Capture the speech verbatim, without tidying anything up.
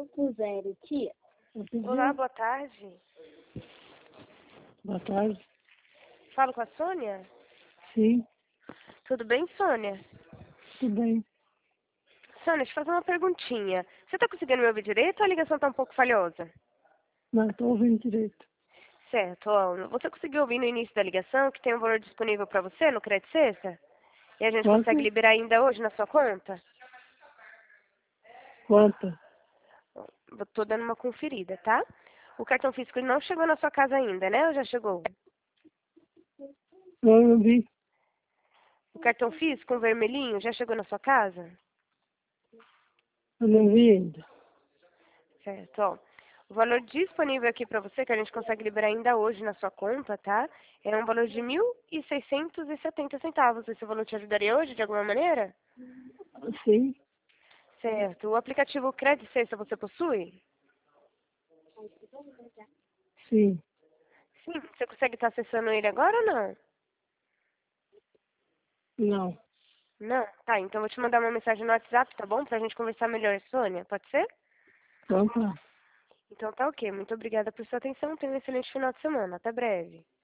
cinco zero, tia. Olá, boa tarde. Boa tarde. Falo com a Sônia? Sim, Tudo bem, Sônia? tudo bem. Sônia, deixa eu fazer uma perguntinha. Você está conseguindo me ouvir direito ou a ligação está um pouco falhosa? Não, estou ouvindo direito. Certo. Ó, você conseguiu ouvir no início da ligação que tem um valor disponível para você no Crédito Sexta? E a gente Quanto? consegue liberar ainda hoje na sua conta? Quanto? Estou dando uma conferida, tá? O cartão físico ele não chegou na sua casa ainda, né? Ou já chegou? Não, eu vi. O cartão físico, um vermelhinho, já chegou na sua casa? Eu não vi ainda. Certo, ó. O valor disponível aqui para você, que a gente consegue liberar ainda hoje na sua conta, tá? É um valor de mil e seiscentos e setenta centavos. Esse valor te ajudaria hoje, de alguma maneira? Sim, Certo. O aplicativo Crédito Sexta você possui? sim. Sim. Você consegue estar acessando ele agora ou não? Não. Não? Tá, então eu vou te mandar uma mensagem no WhatsApp, tá bom? Pra gente conversar melhor, Sônia. Pode ser? Então tá. Então tá ok. Muito obrigada por sua atenção. Tenha um excelente final de semana. Até breve.